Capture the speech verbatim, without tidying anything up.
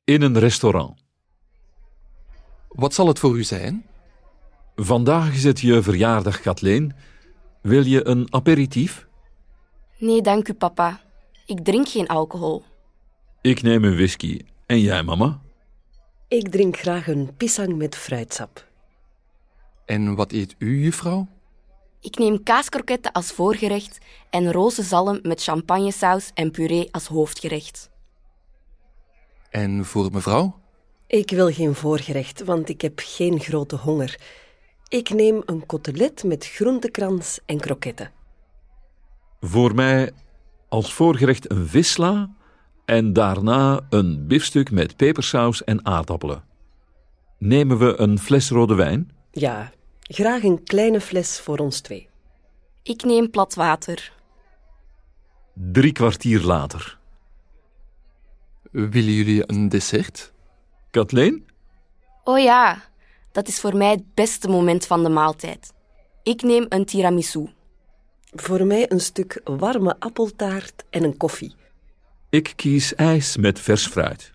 In een restaurant. Wat zal het voor u zijn? Vandaag is het je verjaardag, Kathleen. Wil je een aperitief? Nee, dank u, papa. Ik drink geen alcohol. Ik neem een whisky. En jij, mama? Ik drink graag een pisang met fruitsap. En wat eet u, juffrouw? Ik neem kaaskroketten als voorgerecht en rozenzalm met champagnesaus en puree als hoofdgerecht. En voor mevrouw? Ik wil geen voorgerecht, want ik heb geen grote honger. Ik neem een cotelet met groentekrans en kroketten. Voor mij als voorgerecht een vissla en daarna een biefstuk met pepersaus en aardappelen. Nemen we een fles rode wijn? Ja, graag een kleine fles voor ons twee. Ik neem plat water. Drie kwartier later. Willen jullie een dessert? Kathleen? Oh ja, dat is voor mij het beste moment van de maaltijd. Ik neem een tiramisu. Voor mij een stuk warme appeltaart en een koffie. Ik kies ijs met vers fruit.